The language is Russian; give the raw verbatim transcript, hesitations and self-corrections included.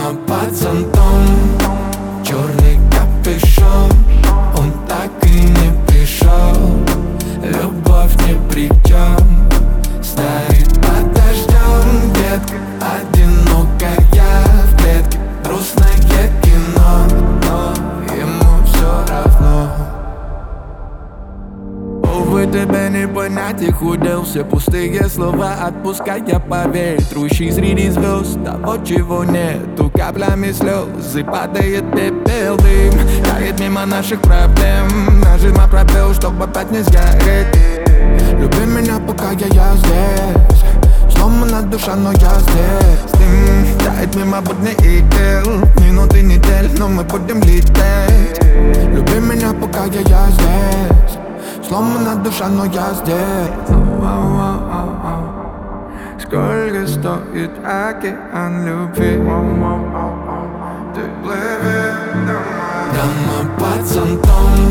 Давно под зонтом, черный капюшон, он так и не пришел. Любовь ни при чем, стоит под дождем. Детка одинокая в клетке, грустное кино, но ему все равно. Увы, тебя не понять, их удел. Все пустые слова отпуская по ветру. Ищи среди звезд того, чего нету. Каплями слезы падает пепел, дым тает мимо наших проблем. Нажима пробел, чтобы опять не сгореть. Люби меня, пока я, я здесь. Сломана душа, но я здесь. Дым тает мимо будней и дел. Минуты, недель, но мы будем лететь. Люби меня, пока я, я здесь. Сломана душа, но я здесь. Сколько стоит океан любви? Ты плывешь домой. Давно под зонтом,